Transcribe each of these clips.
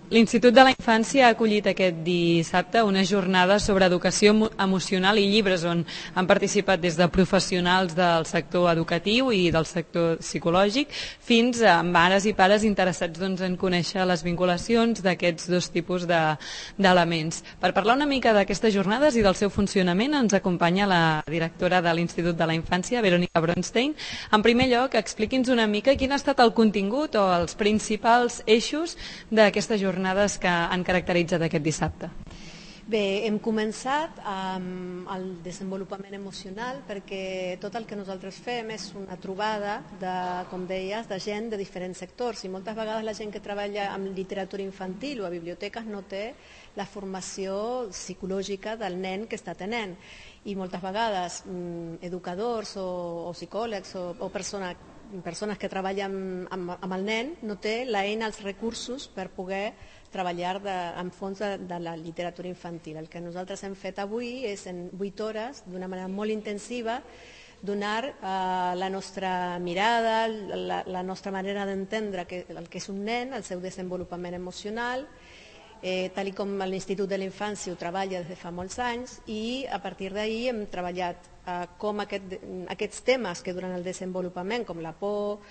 L'Institut de la Infància ha acollit aquest dissabte una jornada sobre educació emocional i llibres on han participat des de professionals del sector educatiu i del sector psicològic fins a mares i pares interessats en conèixer les vinculacions d'aquests dos tipus d'elements. Per parlar una mica d'aquestes jornades i del seu funcionament ens acompanya la directora de l'Institut de la Infància, Verònica Bronstein. En primer lloc, expliqui'ns una mica quin ha estat el contingut o els principals eixos d'aquestes jornades que han caracteritzat aquest dissabte. Bé, hem començat amb el desenvolupament emocional perquè tot el que nosaltres fem és una trobada de, com deies, de gent de diferents sectors i moltes vegades la gent que treballa amb literatura infantil o a biblioteques no té la formació psicològica del nen que està tenint i moltes vegades educadors o psicòlegs o persones que treballen amb el nen no té l'eina, els recursos per poder treballar en fons de la literatura infantil. El que nosaltres hem fet avui és en 8 hores, d'una manera molt intensiva, donar la nostra mirada, la nostra manera d'entendre el que és un nen, el seu desenvolupament emocional, tal com l'Institut de la Infància ho treballa des de fa molts anys i a partir d'ahir hem treballat com aquests temes que durant el desenvolupament, com la por,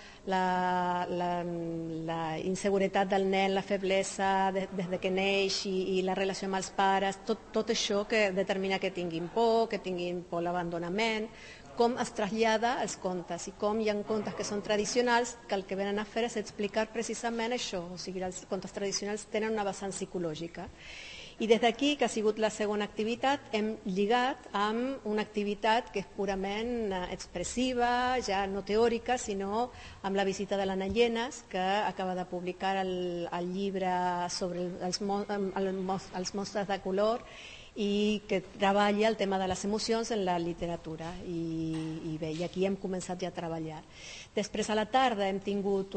la inseguretat del nen, la feblesa des que neix i la relació amb els pares, tot això que determina que tinguin por a l'abandonament, com es trasllada als contes i com hi ha contes que són tradicionals que el que venen a fer és explicar precisament això, o sigui, els contes tradicionals tenen una vessant psicològica. I des d'aquí, que ha sigut la segona activitat, hem lligat amb una activitat que és purament expressiva, ja no teòrica, sinó amb la visita de l'Anna Llenas, que acaba de publicar el llibre sobre els monstres de color i que treballa el tema de les emocions en la literatura i bé, i aquí hem començat ja a treballar. Després a la tarda hem tingut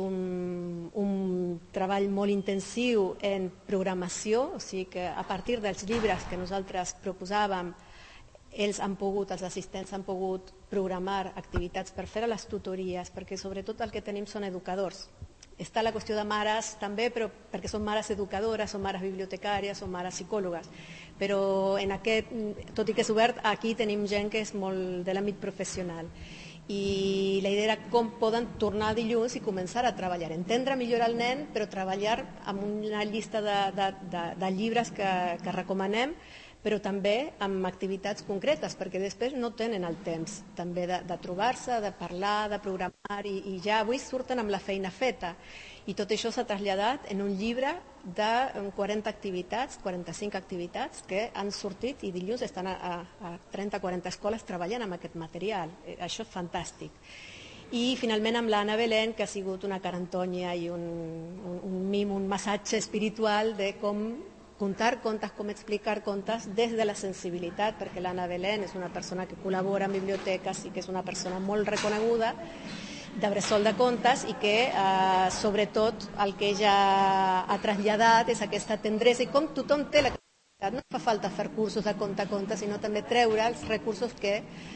un treball molt intensiu en programació, o sigui que a partir dels llibres que nosaltres proposàvem els assistents han pogut programar activitats per fer a les tutories, perquè sobretot el que tenim són educadors. Està la qüestió de mares també, però perquè són mares educadores, són mares bibliotecàries, són mares psicòlogues. Però tot i que és obert, aquí tenim gent que és molt de l'àmbit professional. I la idea era com poden tornar dilluns i començar a treballar, entendre millor el nen, però treballar amb una llista de llibres que recomanem, però també amb activitats concretes, perquè després no tenen el temps també de trobar-se, de parlar, de programar, i ja avui surten amb la feina feta. I tot això s'ha traslladat en un llibre de 40 activitats, 45 activitats que han sortit i dilluns estan a 30-40 escoles treballant amb aquest material. Això és fantàstic. I finalment amb l'Anna Belén, que ha sigut una carantònia i un mim, un massatge espiritual de com contar contes, com explicar contes des de la sensibilitat, perquè l'Anna Belén és una persona que col·labora en biblioteques i que és una persona molt reconeguda de bressol de contes i que sobretot el que ella ha traslladat és aquesta tendresa i com tothom té la capacitat. No fa falta fer cursos de conte a conte, sinó també treure els recursos que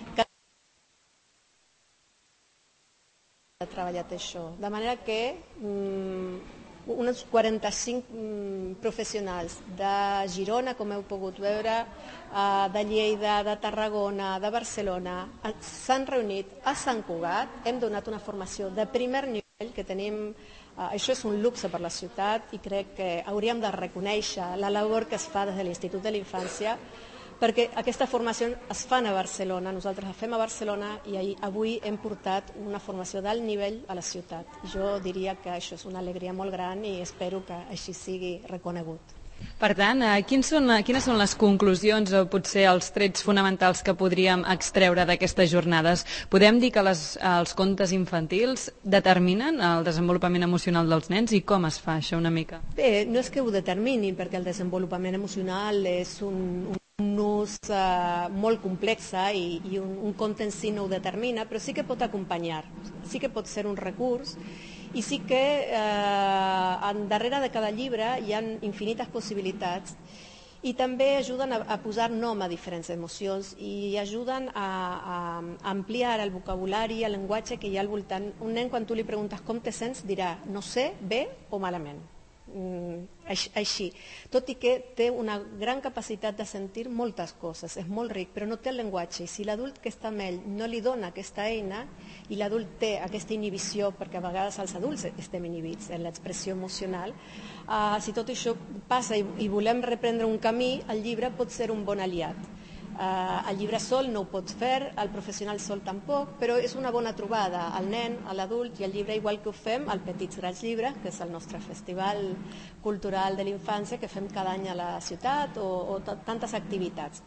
ha treballat això. De manera que uns 45 professionals de Girona, com heu pogut veure, de Lleida, de Tarragona, de Barcelona, s'han reunit a Sant Cugat, hem donat una formació de primer nivell que tenim, això és un luxe per la ciutat i crec que hauríem de reconèixer la labor que es fa des de l'Institut de la Infància, perquè aquesta formació es fan a Barcelona, nosaltres la fem a Barcelona i avui hem portat una formació d'alt nivell a la ciutat. Jo diria que això és una alegria molt gran i espero que així sigui reconegut. Per tant, quines són les conclusions o potser els trets fonamentals que podríem extreure d'aquestes jornades? Podem dir que els contes infantils determinen el desenvolupament emocional dels nens i com es fa això una mica? Bé, no és que ho determinin, perquè el desenvolupament emocional és un ús molt complex i un conte en si no ho determina, però sí que pot acompanyar, sí que pot ser un recurs i sí que darrere de cada llibre hi ha infinites possibilitats i també ajuden a posar nom a diferents emocions i ajuden a ampliar el vocabulari, el llenguatge que hi ha al voltant. Un nen, quan tu li preguntes com te sents, dirà no sé, bé o malament. així, tot i que té una gran capacitat de sentir moltes coses, és molt ric, però no té el llenguatge, i si l'adult que està amb ell no li dona aquesta eina, i l'adult té aquesta inhibició, perquè a vegades els adults estem inhibits en l'expressió emocional, si tot això passa i volem reprendre un camí, el llibre pot ser un bon aliat. El llibre sol no ho pot fer, el professional sol tampoc, però és una bona trobada al nen, a l'adult i al llibre, igual que ho fem al Petits Grans Llibres, que és el nostre festival cultural de l'infància que fem cada any a la ciutat, o tantes activitats.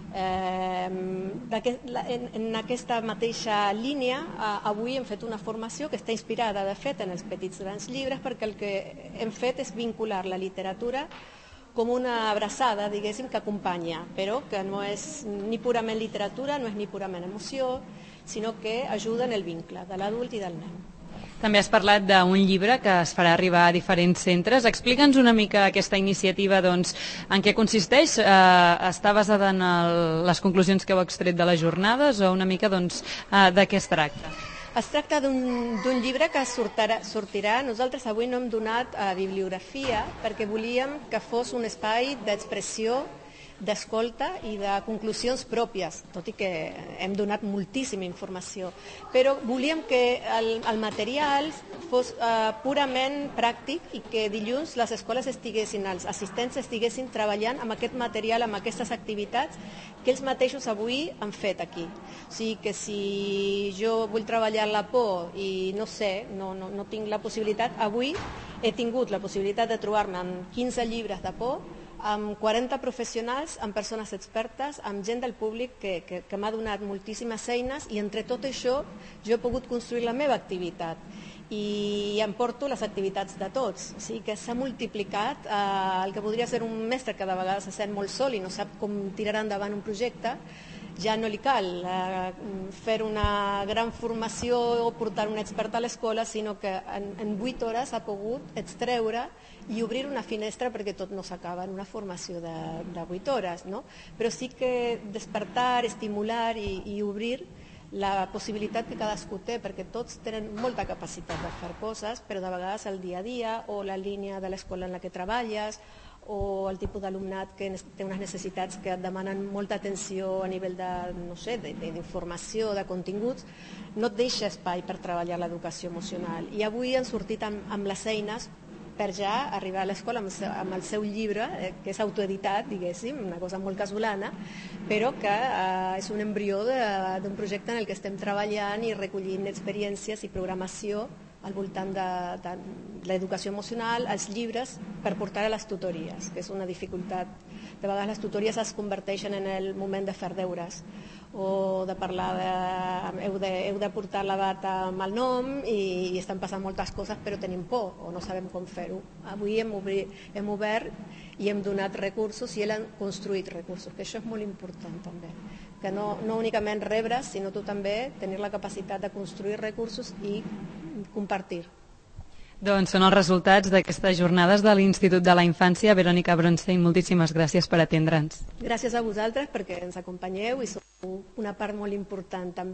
En aquesta mateixa línia, avui hem fet una formació que està inspirada, de fet, en els Petits Grans Llibres, perquè el que hem fet és vincular la literatura com una abraçada, diguéssim, que acompanya, però que no és ni purament literatura, no és ni purament emoció, sinó que ajuda en el vincle de l'adult i del nen. També has parlat d'un llibre que es farà arribar a diferents centres. Explica'ns una mica aquesta iniciativa, doncs, en què consisteix. Està basada en les conclusions que heu extret de les jornades o una mica, doncs, de què es tracta? Es tracta d'un llibre que sortirà. Nosaltres avui no hem donat bibliografia perquè volíem que fos un espai d'expressió, d'escolta i de conclusions pròpies, tot i que hem donat moltíssima informació. Però volíem que el material fos purament pràctic i que dilluns les escoles els assistents estiguessin treballant amb aquest material, amb aquestes activitats que ells mateixos avui han fet aquí. O sigui que si jo vull treballar la por i no sé, no tinc la possibilitat, avui he tingut la possibilitat de trobar-me amb 15 llibres de por, amb 40 professionals, amb persones expertes, amb gent del públic que m'ha donat moltíssimes eines, i entre tot això jo he pogut construir la meva activitat i em porto les activitats de tots. O sigui que s'ha multiplicat el que podria ser un mestre que de vegades se sent molt sol i no sap com tirarà endavant un projecte. Ja no li cal fer una gran formació o portar un expert a l'escola, sinó que en 8 hores ha pogut extreure i obrir una finestra, perquè tot no s'acaba en una formació de 8 hores, no? Però sí que despertar, estimular i obrir la possibilitat que cadascú té, perquè tots tenen molta capacitat de fer coses, però de vegades el dia a dia o la línia de l'escola en la que treballes o el tipus d'alumnat que té unes necessitats que et demanen molta atenció a nivell d'informació, de continguts, no et deixa espai per treballar l'educació emocional. I avui han sortit amb les eines per ja arribar a l'escola amb el seu llibre, que és autoeditat, diguéssim, una cosa molt casolana, però que és un embrió d'un projecte en el que estem treballant i recollint experiències i programació al voltant de l'educació emocional, els llibres, per portar a les tutories, que és una dificultat. De vegades les tutories es converteixen en el moment de fer deures, o de parlar heu de portar la bata amb el nom i estan passant moltes coses però tenim por o no sabem com fer-ho. Avui hem obert i hem donat recursos i ells han construït recursos, que això és molt important també, que no únicament rebre, sinó tu també tenir la capacitat de construir recursos i compartir. Doncs són els resultats d'aquestes jornades de l'Institut de la Infància. Verònica Bronstein, moltíssimes gràcies per atendre'ns. Gràcies a vosaltres perquè ens acompanyeu i sou una part molt important també.